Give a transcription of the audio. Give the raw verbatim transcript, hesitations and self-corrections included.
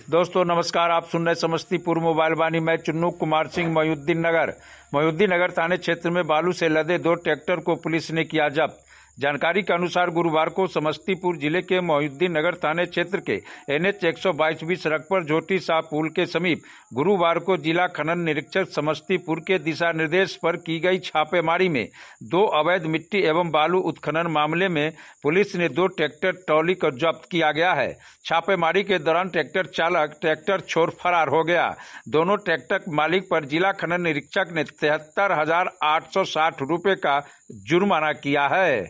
दोस्तों नमस्कार, आप सुन रहे समस्तीपुर मोबाइल वाणी। मैं चुन्नू कुमार सिंह, मोहिउद्दीन नगर मोहिउद्दीन नगर थाने क्षेत्र में बालू से लदे दो ट्रैक्टर को पुलिस ने किया जब्त। जानकारी के अनुसार गुरुवार को समस्तीपुर जिले के मोहिउद्दीन नगर थाने क्षेत्र के एन एच एक सौ बाईस बी सड़क पर झोटी शाह पुल के समीप गुरुवार को जिला खनन निरीक्षक समस्तीपुर के दिशा निर्देश पर की गई छापेमारी में दो अवैध मिट्टी एवं बालू उत्खनन मामले में पुलिस ने दो ट्रैक्टर ट्रॉली को जब्त किया गया है। छापेमारी के दौरान ट्रैक्टर चालक ट्रैक्टर छोड़ फरार हो गया। दोनों ट्रैक्टर मालिक पर जिला खनन निरीक्षक ने तिहत्तर हजार आठ सौ साठ रुपए का जुर्माना किया है।